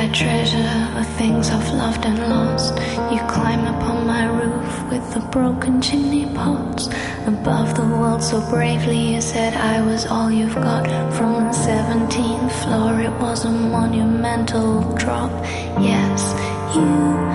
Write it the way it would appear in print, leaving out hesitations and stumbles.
treasure the things I've loved and lost. You climb upon my roof with the broken chimney pots. Above the world so bravely you said I was all you've got. From the 17th floor it was a monumental drop. Yes, you